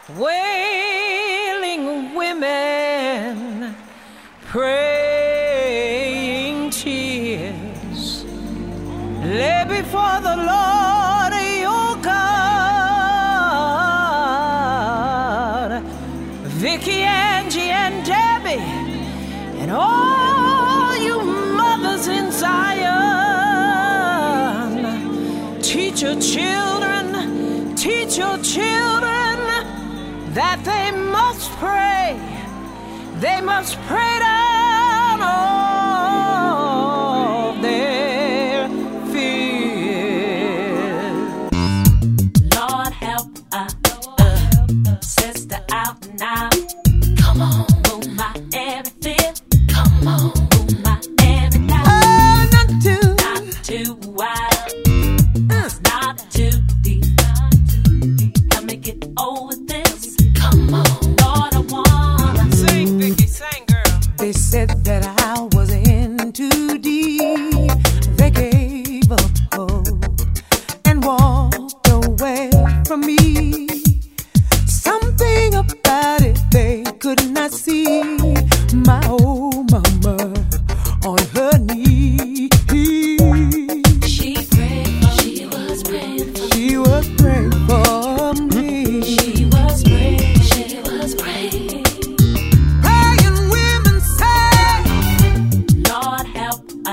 Wailing women, praying tears, lay before the Lord your God. Vicky, Angie, and Debbie, and all you mothers in Zion, teach your children that they must pray down all their fears. Lord help a sister out now. Come on, move my every fear. Come on, move my every doubt. Oh, not too wild, not too deep. Help me get over this. Come on, Lord, I wanna sing, Vicky, sing, girl. They said that I was in too deep. They gave up hope and walked away from me. Something about it they could not see. My old mama on her knees. She prayed, she was praying for me. She was praying for me. She was praying, she was praying. Praying women say, Lord help a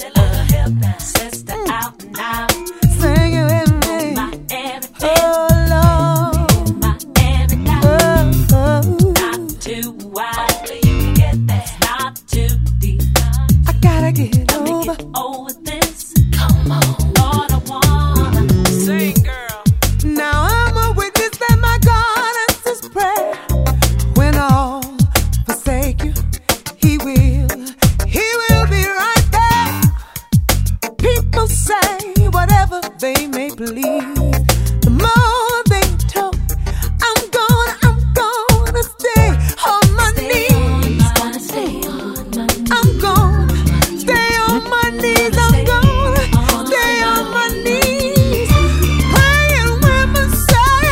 sister out now. sing it with me. My everything, Oh Lord, my every doubt. oh. Not too wide, you can get there. Not too deep. I gotta get Let me over. get over this. Come on, Lord, I wanna Sing, girl. Now I'm a witness that my God answers prayer. When all forsake you, He will be right there. People say whatever they may believe. The more they talk, I'm gonna stay on my knees. gonna stay on my knees. I'm gonna stay on my knees. I'm gonna stay on my knees. Praying women say,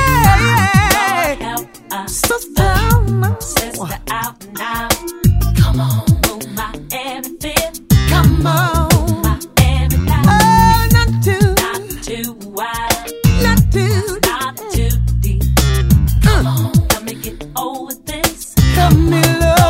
Help a sister, sister out now. Come on, move my everything. come on. My every doubt. Oh, not too wide, not too. not too deep. Come on, let me get over this. Come me,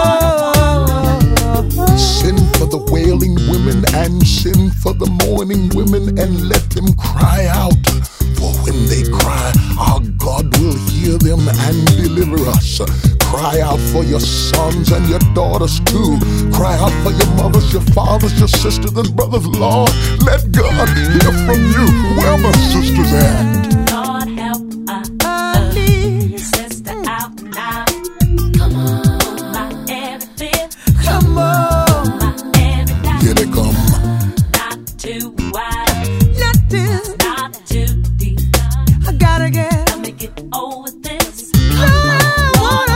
Lord. Send for the wailing women and send for the mourning women and let them cry out. For when they cry, our God will hear them and deliver us. Cry out for your sons and your daughters too. Cry out for your mothers, your fathers, your sisters and brothers. Lord, let God hear from you. Where my sisters at? Lord help a I need, sister out now. Come on, my everything, come on, my every doubt. Here they come. Not too wide, not too. not too deep. I gotta get. Let me get over this. Lord,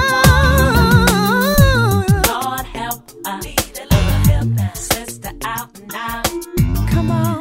Lord help a sister out now. come on.